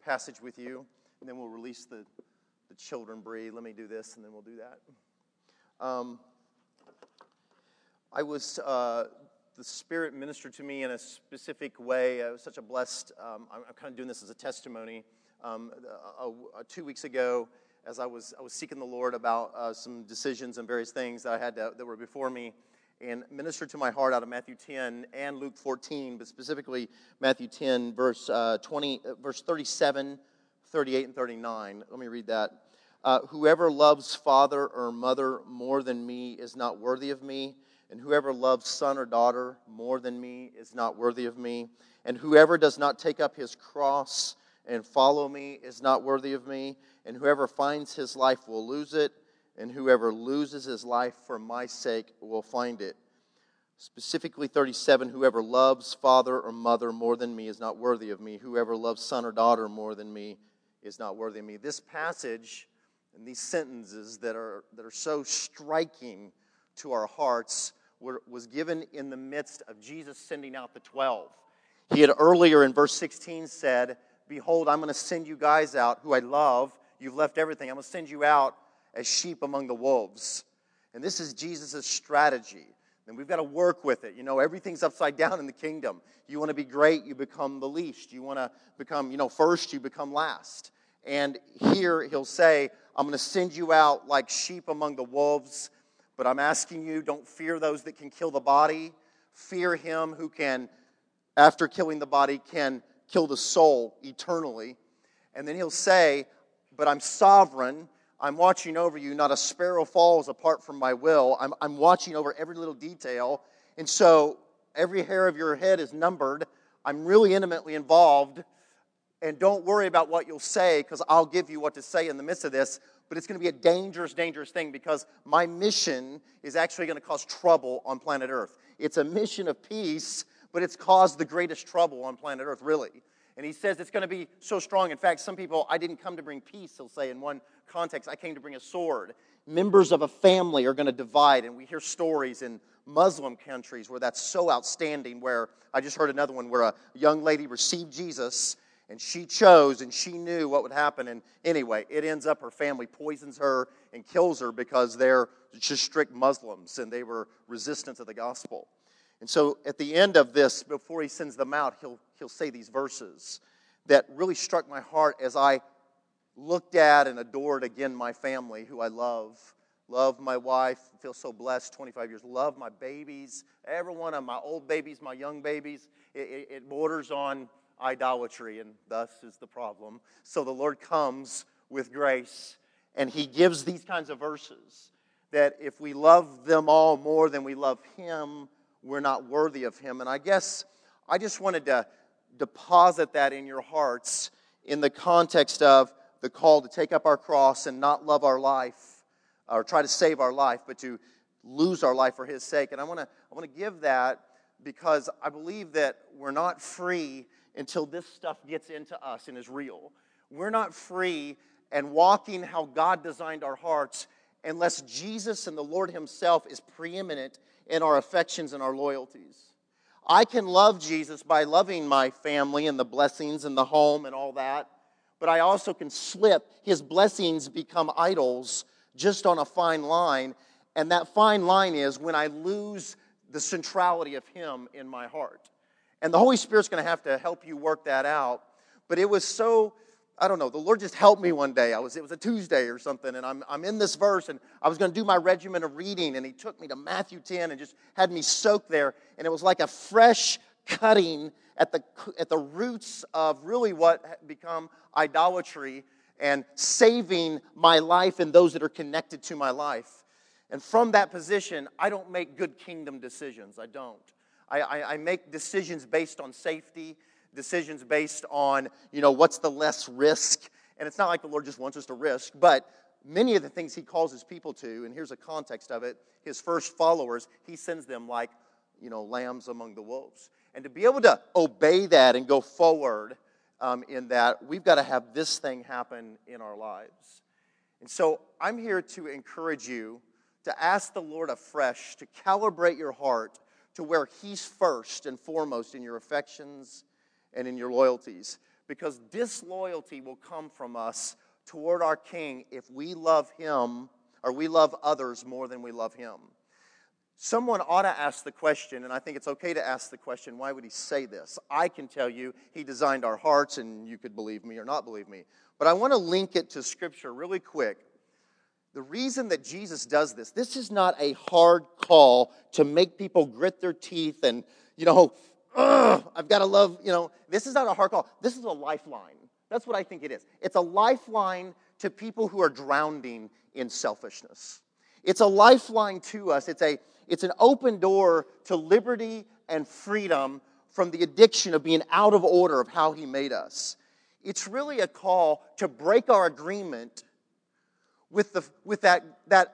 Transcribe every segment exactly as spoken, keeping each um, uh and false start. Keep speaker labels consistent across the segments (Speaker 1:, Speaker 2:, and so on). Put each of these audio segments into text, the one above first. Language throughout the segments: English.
Speaker 1: passage with you, and then we'll release the, the children. Bree, let me do this, and then we'll do that. Um, I was, uh, the Spirit ministered to me in a specific way. I was such a blessed, um, I'm, I'm kind of doing this as a testimony. Um, uh, uh, two weeks ago, as I was I was seeking the Lord about uh, some decisions and various things that I had to, that were before me, and ministered to my heart out of Matthew ten and Luke fourteen, but specifically Matthew ten, verse uh, twenty, uh, verse thirty-seven, thirty-eight, and thirty-nine. Let me read that. Uh, whoever loves father or mother more than me is not worthy of me, and whoever loves son or daughter more than me is not worthy of me, and whoever does not take up his cross and follow me is not worthy of me, and whoever finds his life will lose it, and whoever loses his life for my sake will find it. Specifically thirty-seven, whoever loves father or mother more than me is not worthy of me. Whoever loves son or daughter more than me is not worthy of me. This passage and these sentences that are that are so striking to our hearts were, was given in the midst of Jesus sending out the twelve. He had earlier in verse sixteen said, behold, I'm going to send you guys out who I love. You've left everything. I'm going to send you out as sheep among the wolves. And this is Jesus' strategy. And we've got to work with it. You know, everything's upside down in the kingdom. You want to be great, you become the least. You want to become, you know, first, you become last. And here he'll say, I'm going to send you out like sheep among the wolves. But I'm asking you, don't fear those that can kill the body. Fear him who can, after killing the body, can kill the soul eternally. And then he'll say, but I'm sovereign. I'm watching over you. Not a sparrow falls apart from my will. I'm, I'm watching over every little detail. And so every hair of your head is numbered. I'm really intimately involved. And don't worry about what you'll say, because I'll give you what to say in the midst of this. But it's going to be a dangerous, dangerous thing, because my mission is actually going to cause trouble on planet Earth. It's a mission of peace, but it's caused the greatest trouble on planet Earth, really. And he says it's going to be so strong. In fact, some people, I didn't come to bring peace, he'll say in one context. I came to bring a sword. Members of a family are going to divide, and we hear stories in Muslim countries where that's so outstanding, where I just heard another one where a young lady received Jesus, and she chose, and she knew what would happen. And anyway, it ends up her family poisons her and kills her because they're just strict Muslims, and they were resistant to the gospel. And so at the end of this, before he sends them out, he'll he'll say these verses that really struck my heart as I looked at and adored again my family, who I love. Love my wife, feel so blessed, twenty-five years. Love my babies, every one of my old babies, my young babies. It, it, it borders on idolatry, and thus is the problem. So the Lord comes with grace, and he gives these kinds of verses that if we love them all more than we love him, we're not worthy of him. And I guess I just wanted to deposit that in your hearts in the context of the call to take up our cross and not love our life or try to save our life, but to lose our life for his sake. And I want to I want to give that because I believe that we're not free until this stuff gets into us and is real. We're not free and walking how God designed our hearts unless Jesus and the Lord himself is preeminent in our affections and our loyalties. I can love Jesus by loving my family and the blessings and the home and all that, but I also can slip. His blessings become idols just on a fine line, and that fine line is when I lose the centrality of him in my heart. And the Holy Spirit's going to have to help you work that out. But it was so, I don't know, the Lord just helped me one day. I was It was a Tuesday or something, and I'm I'm in this verse, and I was going to do my regimen of reading, and he took me to Matthew ten and just had me soak there. And it was like a fresh cutting at the at the roots of really what had become idolatry and saving my life and those that are connected to my life. And from that position, I don't make good kingdom decisions. I don't. I, I, I make decisions based on safety, decisions based on, you know, what's the less risk. And it's not like the Lord just wants us to risk, but many of the things he calls his people to, and here's a context of it, his first followers, he sends them like, you know, lambs among the wolves. And to be able to obey that and go forward um, in that, we've got to have this thing happen in our lives. And so I'm here to encourage you to ask the Lord afresh to calibrate your heart to where he's first and foremost in your affections and in your loyalties. because disloyalty will come from us toward our King if we love Him, or we love others more than we love Him. Someone ought to ask the question, and I think it's okay to ask the question, why would He say this? I can tell you He designed our hearts, and you could believe me or not believe me. But I want to link it to Scripture really quick. The reason that Jesus does this, this is not a hard call to make people grit their teeth and, you know, Ugh, I've got to love, you know, this is not a hard call. This is a lifeline. That's what I think it is. It's a lifeline to people who are drowning in selfishness. It's a lifeline to us. It's a it's an open door to liberty and freedom from the addiction of being out of order of how He made us. It's really a call to break our agreement with the with that that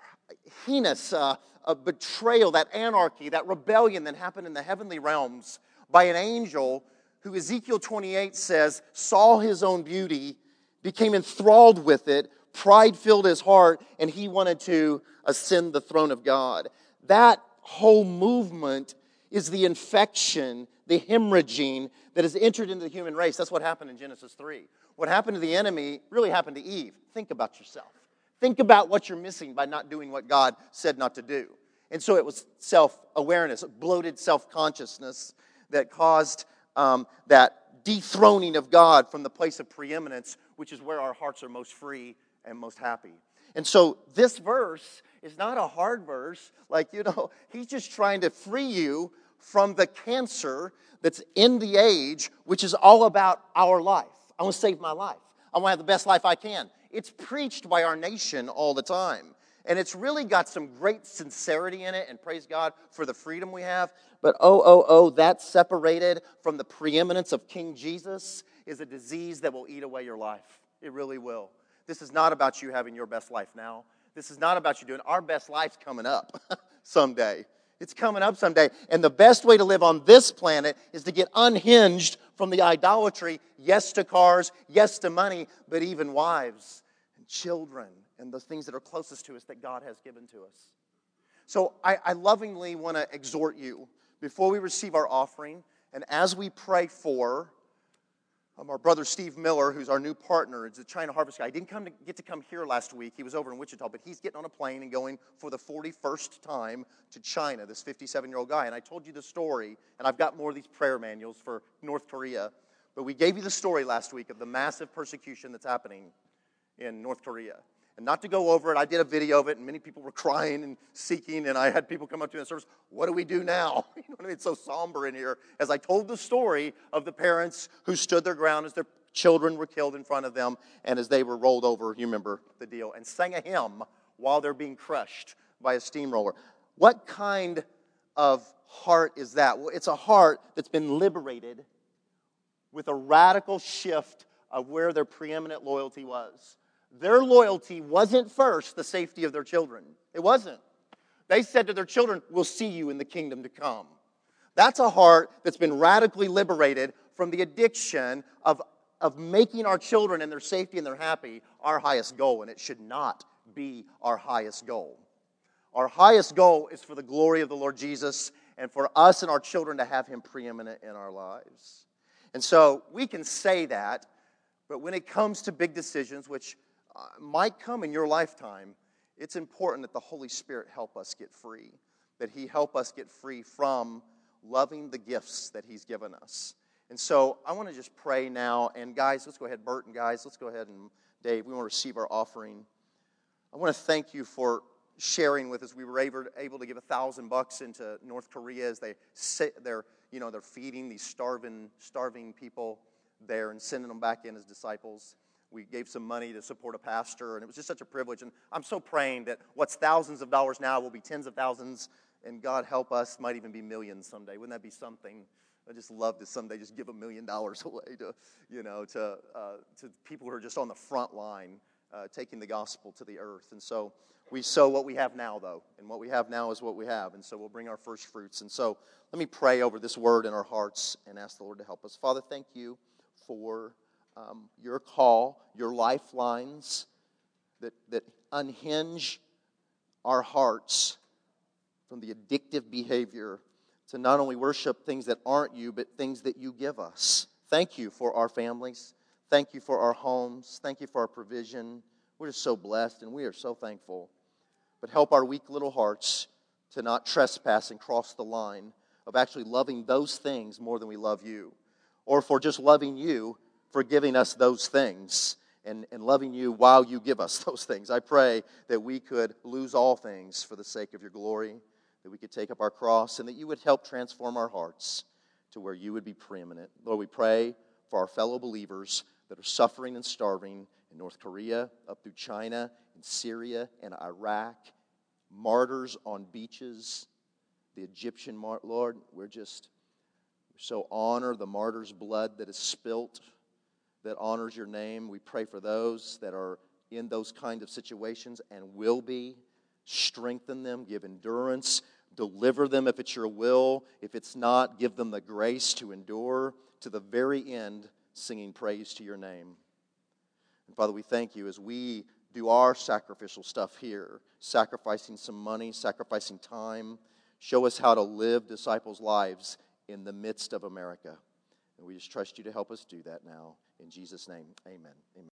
Speaker 1: heinous uh, uh, betrayal, that anarchy, that rebellion that happened in the heavenly realms by an angel who, Ezekiel twenty-eight says, saw his own beauty, became enthralled with it, pride filled his heart, and he wanted to ascend the throne of God. That whole movement is the infection, the hemorrhaging that has entered into the human race. That's what happened in Genesis three. What happened to the enemy really happened to Eve. Think about yourself. Think about what you're missing by not doing what God said not to do. And so it was self-awareness, bloated self-consciousness that caused um, that dethroning of God from the place of preeminence, which is where our hearts are most free and most happy. And so this verse is not a hard verse. Like, you know, He's just trying to free you from the cancer that's in the age, which is all about our life. I want to save my life. I want to have the best life I can. It's preached by our nation all the time. And it's really got some great sincerity in it, and praise God for the freedom we have. But oh, oh, oh, that separated from the preeminence of King Jesus is a disease that will eat away your life. It really will. This is not about you having your best life now. This is not about you doing, our best life's coming up someday. It's coming up someday. And the best way to live on this planet is to get unhinged from the idolatry, yes to cars, yes to money, but even wives and children and the things that are closest to us that God has given to us. So I, I lovingly want to exhort you before we receive our offering and as we pray for Um, our brother Steve Miller, who's our new partner, is a China Harvest guy. He didn't come to, get to come here last week. He was over in Wichita, but he's getting on a plane and going for the forty-first time to China, this fifty-seven-year-old guy. And I told you the story, and I've got more of these prayer manuals for North Korea. But we gave you the story last week of the massive persecution that's happening in North Korea. And not to go over it, I did a video of it, and many people were crying and seeking, and I had people come up to me in the service, what do we do now? You know what I mean? It's so somber in here. As I told the story of the parents who stood their ground as their children were killed in front of them, and as they were rolled over, you remember the deal, and sang a hymn while they're being crushed by a steamroller. What kind of heart is that? Well, it's a heart that's been liberated with a radical shift of where their preeminent loyalty was. Their loyalty wasn't first the safety of their children. It wasn't. They said to their children, we'll see you in the kingdom to come. That's a heart that's been radically liberated from the addiction of, of making our children and their safety and their happy our highest goal, and it should not be our highest goal. Our highest goal is for the glory of the Lord Jesus and for us and our children to have Him preeminent in our lives. And so we can say that, but when it comes to big decisions, which Uh, might come in your lifetime, it's important that the Holy Spirit help us get free, that He help us get free from loving the gifts that He's given us. And so I want to just pray now, and guys, let's go ahead, Bert and guys, let's go ahead and Dave, we want to receive our offering. I want to thank you for sharing with us. We were able, able to give a thousand bucks into North Korea as they sit, they're, you know, they're feeding these starving, starving people there and sending them back in as disciples. We gave some money to support a pastor, and it was just such a privilege. And I'm so praying that what's thousands of dollars now will be tens of thousands, and God help us, might even be millions someday. Wouldn't that be something? I just love to someday just give a million dollars away to, you know, to uh, to people who are just on the front line, uh, taking the gospel to the earth. And so we sow what we have now, though, and what we have now is what we have. And so we'll bring our first fruits. And so let me pray over this word in our hearts and ask the Lord to help us. Father, thank you for Um, your call, your lifelines that, that unhinge our hearts from the addictive behavior to not only worship things that aren't you, but things that you give us. Thank you for our families. Thank you for our homes. Thank you for our provision. We're just so blessed, and we are so thankful. But help our weak little hearts to not trespass and cross the line of actually loving those things more than we love you, or for just loving you for giving us those things and, and loving you while you give us those things. I pray that we could lose all things for the sake of your glory, that we could take up our cross, and that you would help transform our hearts to where you would be preeminent. Lord, we pray for our fellow believers that are suffering and starving in North Korea, up through China, in Syria, and Iraq, martyrs on beaches, the Egyptian mar- Lord, we're just we so honor the martyr's blood that is spilt, that honors your name. We pray for those that are in those kind of situations and will be. Strengthen them, give endurance, deliver them if it's your will. If it's not, give them the grace to endure to the very end, singing praise to your name. And Father, we thank you as we do our sacrificial stuff here, sacrificing some money, sacrificing time. Show us how to live disciples' lives in the midst of America. And we just trust you to help us do that now. In Jesus' name, amen. Amen.